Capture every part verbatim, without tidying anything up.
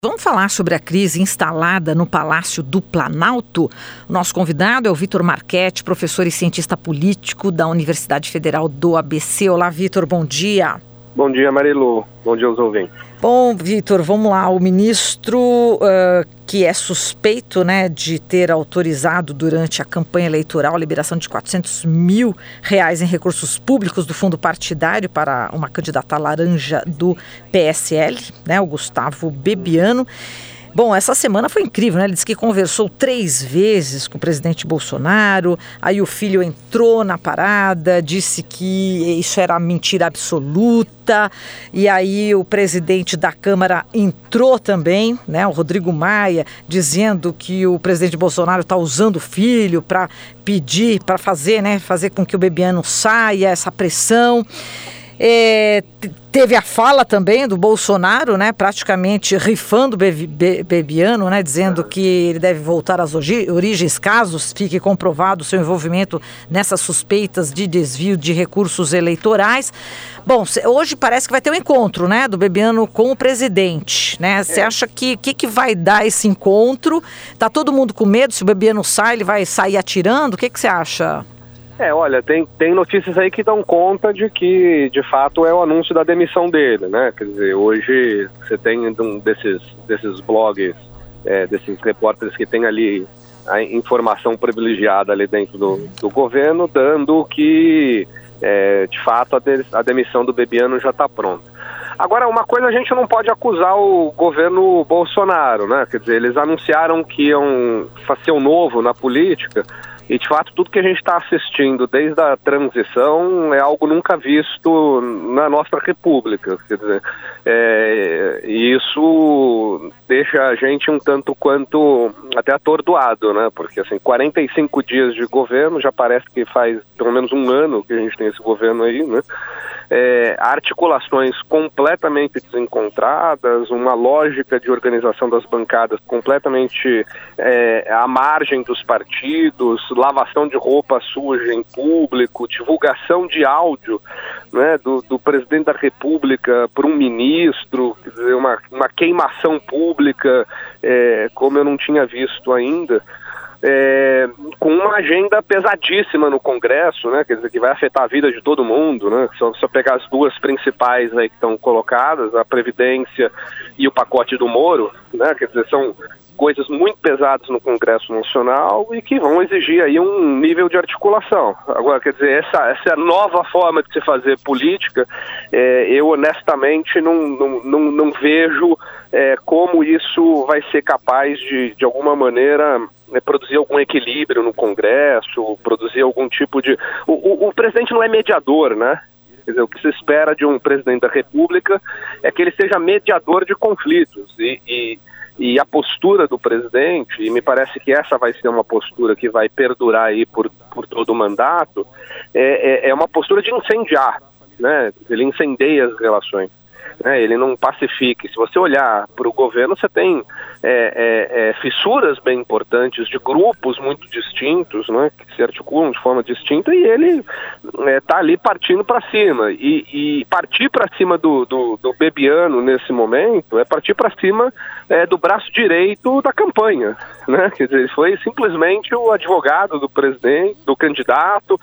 Vamos falar sobre a crise instalada no Palácio do Planalto? O nosso convidado é o Vitor Marchetti, professor e cientista político da Universidade Federal do A B C. Olá, Vitor, bom dia. Bom dia, Marilu. Bom dia aos ouvintes. Bom, Vitor, vamos lá. O ministro uh, que é suspeito, né, de ter autorizado durante a campanha eleitoral a liberação de quatrocentos mil reais em recursos públicos do fundo partidário para uma candidata laranja do P S L, né, o Gustavo Bebiano. Bom, essa semana foi incrível, né? Ele disse que conversou três vezes com o presidente Bolsonaro, aí o filho entrou na parada, disse que isso era mentira absoluta, e aí o presidente da Câmara entrou também, né? O Rodrigo Maia, dizendo que o presidente Bolsonaro está usando o filho para pedir, para fazer, né? Fazer com que o Bebiano saia, essa pressão. É, teve a fala também do Bolsonaro, né, praticamente rifando o Be- Be- Bebiano, né, dizendo que ele deve voltar às origens caso fique comprovado o seu envolvimento nessas suspeitas de desvio de recursos eleitorais. Bom, hoje parece que vai ter um encontro, né, do Bebiano com o presidente, né? Você acha que que, que vai dar esse encontro? Tá todo mundo com medo? Se o Bebiano sai, ele vai sair atirando? O que que você acha? É, olha, tem, tem notícias aí que dão conta de que, de fato, é o anúncio da demissão dele, né? Quer dizer, hoje você tem um desses, desses blogs, é, desses repórteres que tem ali a informação privilegiada ali dentro do, do governo, dando que, é, de fato, a, de, a demissão do Bebiano já está pronta. Agora, uma coisa a gente não pode acusar o governo Bolsonaro, né? Quer dizer, eles anunciaram que iam fazer um novo na política. E, de fato, tudo que a gente está assistindo desde a transição é algo nunca visto na nossa república. Quer dizer, é, e isso deixa a gente um tanto quanto até atordoado, né? Porque, assim, quarenta e cinco dias de governo, já parece que faz pelo menos um ano que a gente tem esse governo aí, né? É, articulações completamente desencontradas, uma lógica de organização das bancadas completamente é, à margem dos partidos, lavação de roupa suja em público, divulgação de áudio, né, do, do presidente da República por um ministro, quer dizer, uma, uma queimação pública é, como eu não tinha visto ainda. É, com uma agenda pesadíssima no Congresso, né, quer dizer, que vai afetar a vida de todo mundo, né, se eu pegar as duas principais aí que estão colocadas, a Previdência e o pacote do Moro, né, quer dizer, são coisas muito pesadas no Congresso Nacional e que vão exigir aí um nível de articulação. Agora, quer dizer, essa, essa nova forma de se fazer política, é, eu honestamente não, não, não, não vejo é, como isso vai ser capaz de, de alguma maneira, é, produzir algum equilíbrio no Congresso, produzir algum tipo de... O, o, o presidente não é mediador, né? Quer dizer, o que se espera de um presidente da República é que ele seja mediador de conflitos e... e E a postura do presidente, e me parece que essa vai ser uma postura que vai perdurar aí por, por todo o mandato, é, é, é uma postura de incendiar, né? Ele incendeia as relações, né? Ele não pacifica. Se você olhar para o governo, você tem é, é, é, fissuras bem importantes de grupos muito distintos, né? Que se articulam de forma distinta, e ele está é, ali partindo para cima. E, e partir para cima do, do, do Bebiano nesse momento é partir para cima é, do braço direito da campanha, né? Quer dizer, ele foi simplesmente o advogado do presidente, do candidato.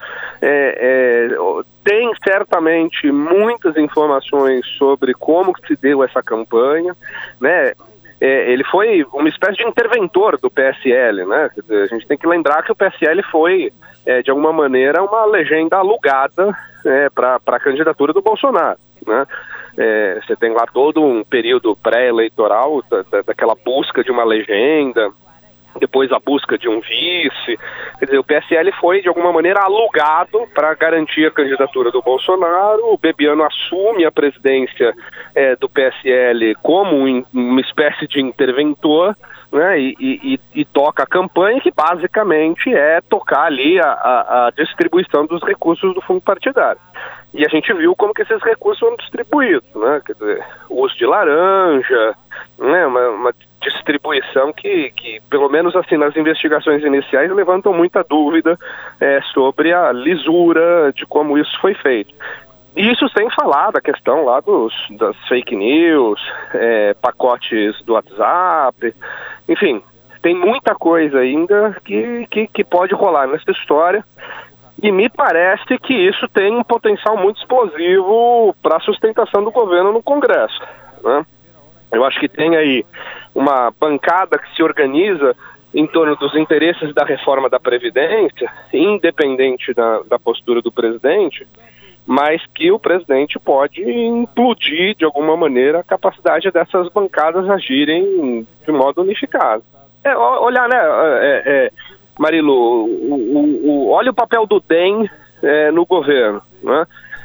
É, é, tem certamente muitas informações sobre como que se deu essa campanha, né? É, ele foi uma espécie de interventor do P S L, né? Quer dizer, a gente tem que lembrar que o P S L foi, é, de alguma maneira, uma legenda alugada é, para a candidatura do Bolsonaro, né? É, você tem lá todo um período pré-eleitoral da, da, daquela busca de uma legenda, depois a busca de um vice. Quer dizer, o P S L foi, de alguma maneira, alugado para garantir a candidatura do Bolsonaro. O Bebiano assume a presidência é, do P S L como um, uma espécie de interventor, né, e, e, e toca a campanha, que basicamente é tocar ali a, a, a distribuição dos recursos do fundo partidário. E a gente viu como que esses recursos foram distribuídos, né? Quer dizer, o uso de laranja, né? uma, uma distribuição que, que, pelo menos assim, nas investigações iniciais, levantam muita dúvida é, sobre a lisura de como isso foi feito. Isso sem falar da questão lá dos, das fake news, é, pacotes do WhatsApp, enfim, tem muita coisa ainda que, que, que pode rolar nessa história. E me parece que isso tem um potencial muito explosivo para a sustentação do governo no Congresso, né? Eu acho que tem aí uma bancada que se organiza em torno dos interesses da reforma da Previdência, independente da, da postura do presidente, mas que o presidente pode implodir de alguma maneira a capacidade dessas bancadas agirem de modo unificado. É, olhar, né, é, é, Marilu, o, o, o, olha o papel do D E M é, no governo, né?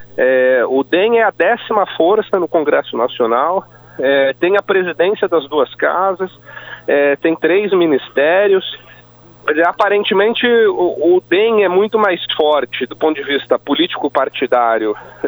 É, o D E M é a décima força no Congresso Nacional, é, tem a presidência das duas casas, é, tem três ministérios. Aparentemente o, o D E M é muito mais forte do ponto de vista político-partidário é,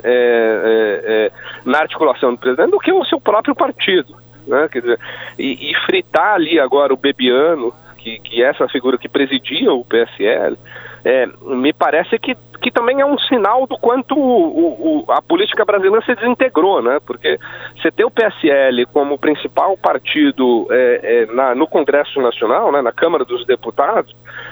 é, é, na articulação do presidente do que o seu próprio partido, né? Quer dizer, e, e fritar ali agora o Bebiano, que, que é essa figura que presidia o P S L, é, me parece que, que também é um sinal do quanto o, o, a política brasileira se desintegrou, né? Porque você ter o P S L como principal partido é, é, na, no Congresso Nacional, né, na Câmara dos Deputados,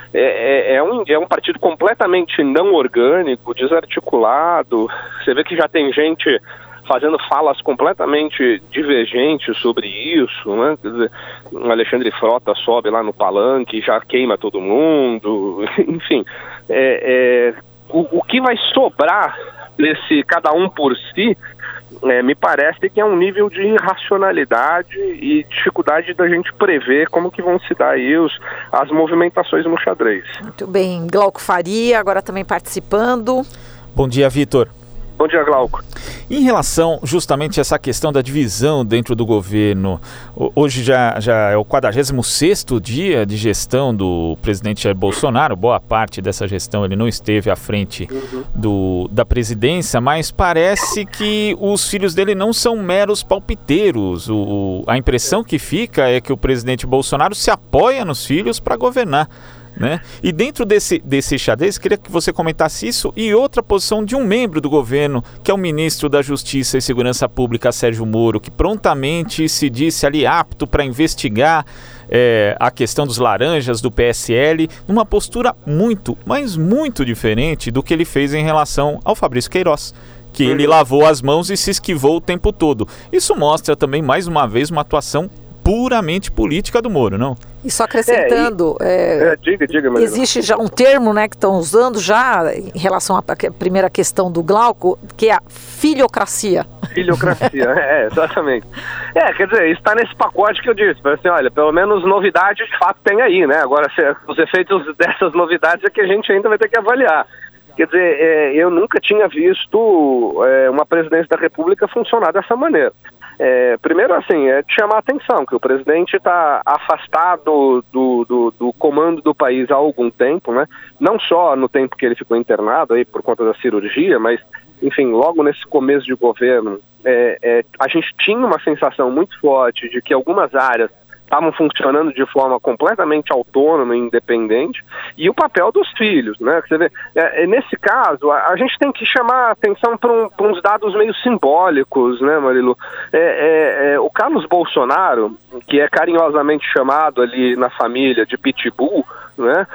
é, é, é, um, é um partido completamente não orgânico, desarticulado. Você vê que já tem gente fazendo falas completamente divergentes sobre isso, né? Quer dizer, o Alexandre Frota sobe lá no palanque, já queima todo mundo, enfim. É, é, o, o que vai sobrar desse cada um por si, é, me parece que é um nível de irracionalidade e dificuldade da gente prever como que vão se dar aí os, as movimentações no xadrez. Muito bem. Glauco Faria, agora também participando. Bom dia, Vitor. Bom dia, Glauco. Em relação justamente a essa questão da divisão dentro do governo, hoje já, já é o quadragésimo sexto dia de gestão do presidente Jair Bolsonaro. Boa parte dessa gestão ele não esteve à frente do, da presidência, mas parece que os filhos dele não são meros palpiteiros. O, a impressão que fica é que o presidente Bolsonaro se apoia nos filhos para governar, né? E dentro desse, desse xadrez, queria que você comentasse isso e outra posição de um membro do governo, que é o ministro da Justiça e Segurança Pública, Sérgio Moro, que prontamente se disse ali apto para investigar é, a questão dos laranjas do P S L, numa postura muito, mas muito diferente do que ele fez em relação ao Fabrício Queiroz, que ele lavou as mãos e se esquivou o tempo todo. Isso mostra também, mais uma vez, uma atuação puramente política do Moro, não? E só acrescentando, é, e, é, é, diga, diga, existe já um termo, né, que estão usando já em relação à primeira questão do Glauco, que é a filiocracia. Filiocracia, é, exatamente. É, quer dizer, isso está nesse pacote que eu disse, assim, olha, pelo menos novidade de fato tem aí, né? Agora, se, os efeitos dessas novidades é que a gente ainda vai ter que avaliar. Quer dizer, é, eu nunca tinha visto é, uma presidência da República funcionar dessa maneira. É, primeiro, assim, é de chamar a atenção que o presidente está afastado do, do, do comando do país há algum tempo, né? Não só no tempo que ele ficou internado aí por conta da cirurgia, mas, enfim, logo nesse começo de governo, é, é, a gente tinha uma sensação muito forte de que algumas áreas estavam funcionando de forma completamente autônoma e independente, e o papel dos filhos, né? Você vê, é, nesse caso, a, a gente tem que chamar a atenção para um, uns dados meio simbólicos, né, Marilu? É, é, é, o Carlos Bolsonaro, que é carinhosamente chamado ali na família de Pitbull, né?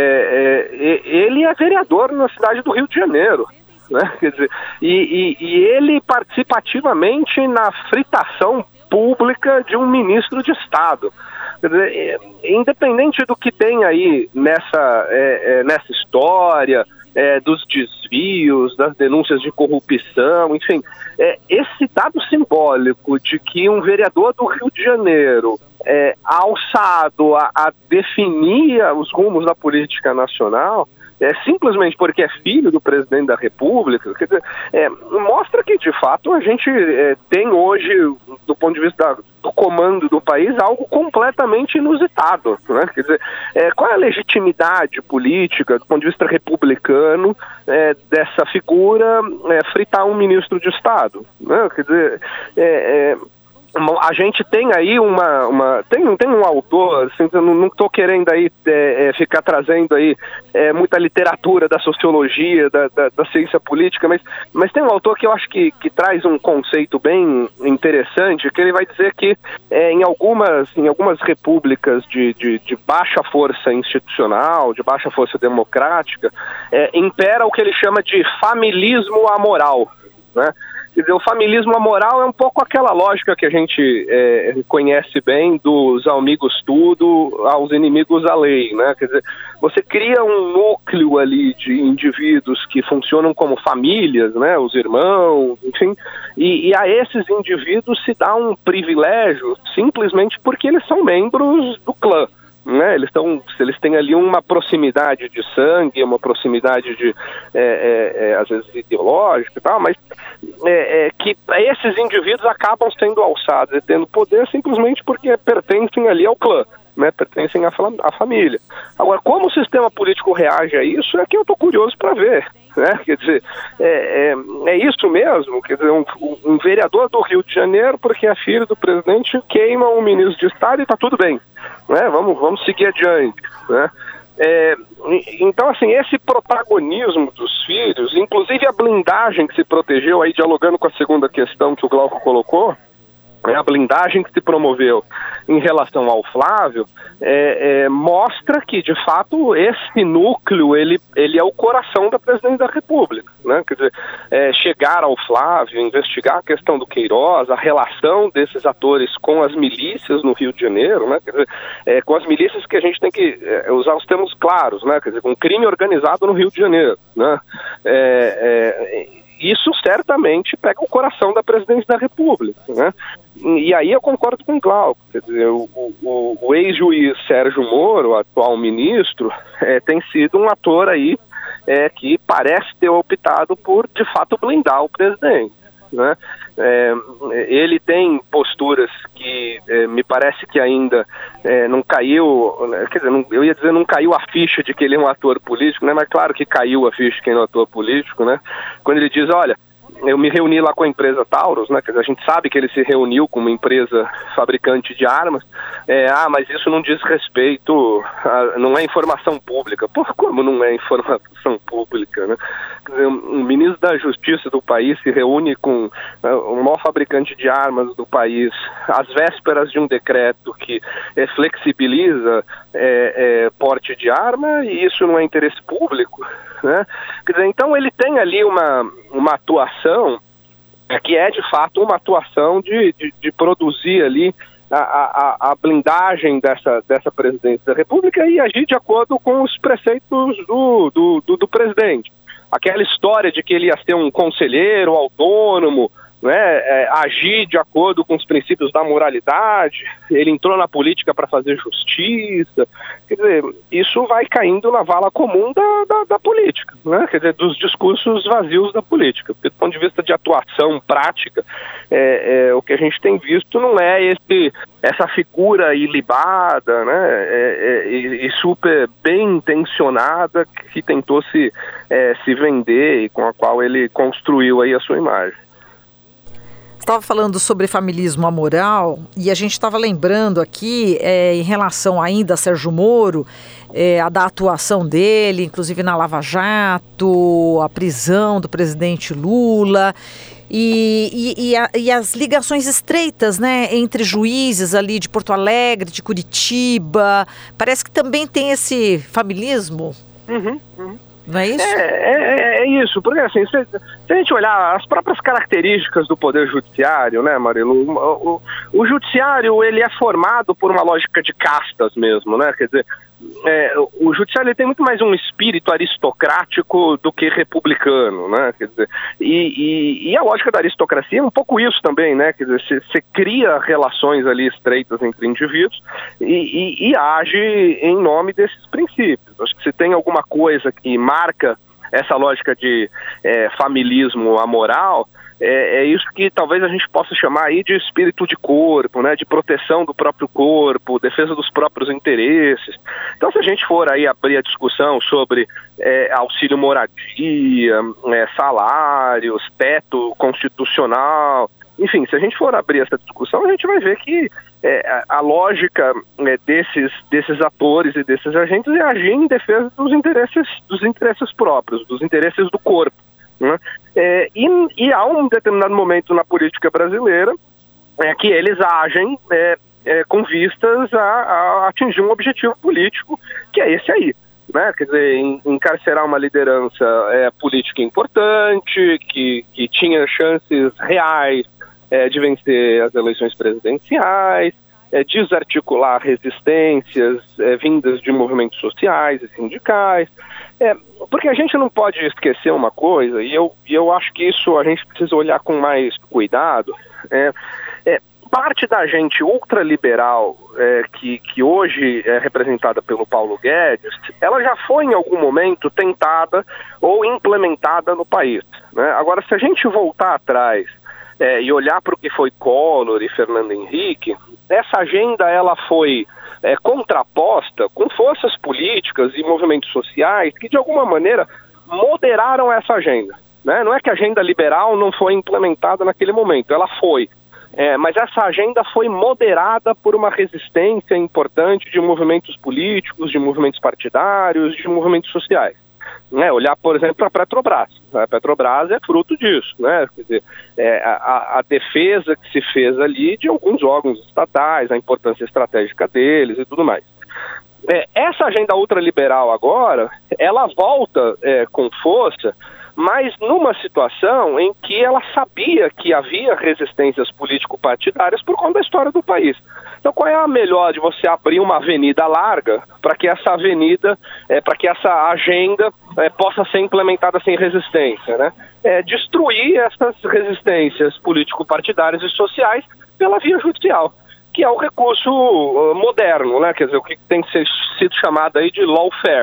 É, é, ele é vereador na cidade do Rio de Janeiro, né? Quer dizer, e, e, e ele participa ativamente na fritação pública de um ministro de Estado. Quer dizer, independente do que tem aí nessa, é, é, nessa história, é, dos desvios, das denúncias de corrupção, enfim, é, esse dado simbólico de que um vereador do Rio de Janeiro é alçado a, a definir os rumos da política nacional, é, simplesmente porque é filho do presidente da República, quer dizer, é, mostra que, de fato, a gente é, tem hoje, do ponto de vista da, do comando do país, algo completamente inusitado, né? Quer dizer, é, qual é a legitimidade política, do ponto de vista republicano, é, dessa figura é, fritar um ministro de Estado, né? Quer dizer, é, é, a gente tem aí uma, uma tem, tem um autor, assim, eu não estou querendo aí é, é, ficar trazendo aí é, muita literatura da sociologia, da, da, da ciência política, mas, mas tem um autor que eu acho que, que traz um conceito bem interessante, que ele vai dizer que é, em, algumas, em algumas repúblicas de, de, de baixa força institucional, de baixa força democrática, é, impera o que ele chama de familismo amoral, né? Quer dizer, o familismo amoral é um pouco aquela lógica que a gente é, conhece bem dos amigos tudo aos inimigos a lei, né? Quer dizer, você cria um núcleo ali de indivíduos que funcionam como famílias, né? Os irmãos, enfim, e, e a esses indivíduos se dá um privilégio simplesmente porque eles são membros do clã. Né? Eles, tão, eles têm ali uma proximidade de sangue, uma proximidade de, é, é, é, às vezes, ideológica e tal, mas é, é, que esses indivíduos acabam sendo alçados e tendo poder simplesmente porque pertencem ali ao clã, né? Pertencem à, à família. Agora, como o sistema político reage a isso é que eu estou curioso para ver. Né? Quer dizer, é, é, é isso mesmo, quer dizer, um, um vereador do Rio de Janeiro, porque é filho do presidente, queima um ministro de Estado e está tudo bem, né? Vamos, vamos seguir adiante, né? É, então, assim, esse protagonismo dos filhos, inclusive a blindagem que se protegeu, aí dialogando com a segunda questão que o Glauco colocou, a blindagem que se promoveu em relação ao Flávio, é, é, mostra que, de fato, esse núcleo, ele, ele é o coração da presidência da República, né? Quer dizer, é, chegar ao Flávio, investigar a questão do Queiroz, a relação desses atores com as milícias no Rio de Janeiro, né? Quer dizer, é, com as milícias que a gente tem que é, usar os termos claros, né? Quer dizer, com crime organizado no Rio de Janeiro, né? É, é, isso certamente pega o coração da presidência da República, né? E aí eu concordo com o Glauco, quer dizer, o, o, o ex-juiz Sérgio Moro, atual ministro, é, tem sido um ator aí é, que parece ter optado por, de fato, blindar o presidente, né? É, ele tem posturas que é, me parece que ainda é, não caiu, quer dizer, não, eu ia dizer não caiu a ficha de que ele é um ator político, né? Mas claro que caiu a ficha de que ele é um ator político, né? Quando ele diz, olha, eu me reuni lá com a empresa Taurus, né? Quer dizer, a gente sabe que ele se reuniu com uma empresa fabricante de armas. É, ah, mas isso não diz respeito, a, não é informação pública. Pô, como não é informação pública, né? Quer dizer, um, um ministro da Justiça do país se reúne com uh, o maior fabricante de armas do país às vésperas de um decreto que é, flexibiliza é, é, porte de arma, e isso não é interesse público, né? Quer dizer, então ele tem ali uma, uma atuação é, que é de fato uma atuação de, de, de produzir ali a, a, a blindagem dessa, dessa presidência da República e agir de acordo com os preceitos do, do, do, do presidente. Aquela história de que ele ia ser um conselheiro autônomo, né, é, agir de acordo com os princípios da moralidade, ele entrou na política para fazer justiça, quer dizer, isso vai caindo na vala comum da, da, da política, né, quer dizer, dos discursos vazios da política, porque do ponto de vista de atuação prática, é, é, o que a gente tem visto não é esse, essa figura ilibada, né, é, é, e super bem intencionada que tentou se, é, se vender e com a qual ele construiu aí a sua imagem. Estava falando sobre familismo amoral e a gente estava lembrando aqui é, em relação ainda a Sérgio Moro, é, a da atuação dele, inclusive na Lava Jato, a prisão do presidente Lula e, e, e, a, e as ligações estreitas, né, entre juízes ali de Porto Alegre, de Curitiba. Parece que também tem esse familismo. Uhum, uhum. Não é isso? É, é, é isso, porque assim, se, se a gente olhar as próprias características do Poder Judiciário, né, Marilu, o, o, o Judiciário, ele é formado por uma lógica de castas mesmo, né, quer dizer, é, o Judiciário ele tem muito mais um espírito aristocrático do que republicano, né, quer dizer, e, e, e a lógica da aristocracia é um pouco isso também, né, quer dizer, você, você cria relações ali estreitas entre indivíduos e, e, e age em nome desses princípios. Acho que se tem alguma coisa que marca essa lógica de é, familismo amoral, é, é isso que talvez a gente possa chamar aí de espírito de corpo, né, de proteção do próprio corpo, defesa dos próprios interesses. Então, se a gente for aí abrir a discussão sobre é, auxílio moradia, é, salários, teto constitucional, enfim, se a gente for abrir essa discussão, a gente vai ver que é, a, a lógica é, desses, desses atores e desses agentes é agir em defesa dos interesses, dos interesses próprios, dos interesses do corpo, né? É, e, e há um determinado momento na política brasileira é, que eles agem é, é, com vistas a, a atingir um objetivo político, que é esse aí. Né? Quer dizer, encarcerar uma liderança é, política importante, que, que tinha chances reais é, de vencer as eleições presidenciais, é, desarticular resistências é, vindas de movimentos sociais e sindicais. É, porque a gente não pode esquecer uma coisa, e eu, e eu acho que isso a gente precisa olhar com mais cuidado, é, é parte da gente ultraliberal é, que, que hoje é representada pelo Paulo Guedes, ela já foi em algum momento tentada ou implementada no país, né? Agora, se a gente voltar atrás é, e olhar para o que foi Collor e Fernando Henrique, essa agenda ela foi é, contraposta com forças políticas e movimentos sociais que, de alguma maneira, moderaram essa agenda, né? Não é que a agenda liberal não foi implementada naquele momento, ela foi. É, mas essa agenda foi moderada por uma resistência importante de movimentos políticos, de movimentos partidários, de movimentos sociais. Né? Olhar, por exemplo, para a Petrobras. A Petrobras é fruto disso, né? Quer dizer, é, a, a defesa que se fez ali de alguns órgãos estatais, a importância estratégica deles e tudo mais. É, essa agenda ultraliberal agora, ela volta é, com força, mas numa situação em que ela sabia que havia resistências político-partidárias por conta da história do país. Então, qual é a melhor de você abrir uma avenida larga para que essa avenida, é, para que essa agenda é, possa ser implementada sem resistência, né? É destruir essas resistências político-partidárias e sociais pela via judicial, que é o recurso uh, moderno, né? Quer dizer, o que tem sido chamado aí de lawfare.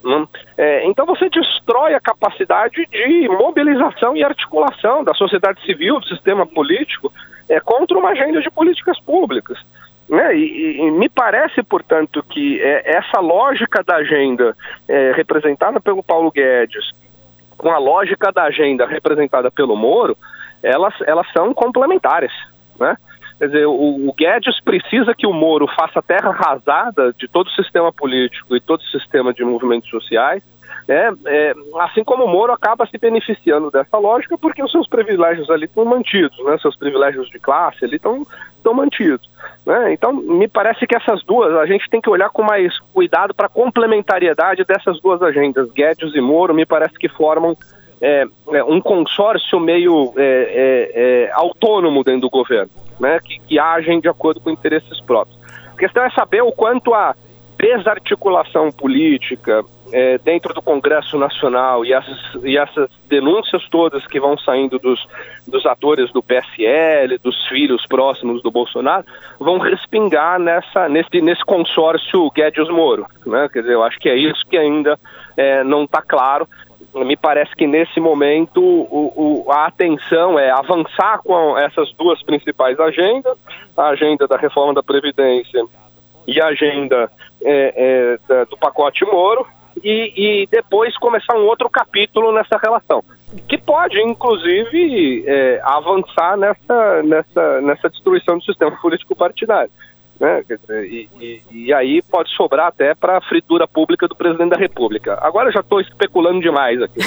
É, então você destrói a capacidade de mobilização e articulação da sociedade civil, do sistema político, é, contra uma agenda de políticas públicas. Né? E, e me parece, portanto, que é, essa lógica da agenda é, representada pelo Paulo Guedes, com a lógica da agenda representada pelo Moro, elas, elas são complementares, né? Quer dizer, o, o Guedes precisa que o Moro faça terra arrasada de todo o sistema político e todo o sistema de movimentos sociais, né? É, assim como o Moro acaba se beneficiando dessa lógica porque os seus privilégios ali estão mantidos, né? Seus privilégios de classe ali estão, estão mantidos, né? Então, me parece que essas duas, a gente tem que olhar com mais cuidado para a complementariedade dessas duas agendas, Guedes e Moro, me parece que formam É, é, um consórcio meio é, é, é, autônomo dentro do governo, né, que, que agem de acordo com interesses próprios. A questão é saber o quanto a desarticulação política é, dentro do Congresso Nacional e essas, e essas denúncias todas que vão saindo dos, dos atores do P S L, dos filhos próximos do Bolsonaro, vão respingar nessa, nesse, nesse consórcio Guedes-Moro, né? Quer dizer, eu acho que é isso que ainda é, não está claro. Me parece que nesse momento o, o, a atenção é avançar com essas duas principais agendas, a agenda da reforma da Previdência e a agenda é, é, da, do pacote Moro, e, e depois começar um outro capítulo nessa relação, que pode, inclusive, é, avançar nessa, nessa, nessa destruição do sistema político-partidário. Né? E, e, e aí pode sobrar até para a fritura pública do presidente da República. Agora eu já estou especulando demais aqui.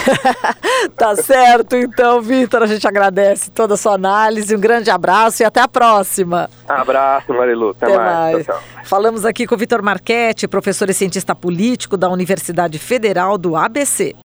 Tá certo, então, Vitor, a gente agradece toda a sua análise, um grande abraço e até a próxima. Abraço, Marilu, até, até mais, mais. Tchau, tchau. Falamos aqui com o Vitor Marchetti, professor e cientista político da Universidade Federal do A B C.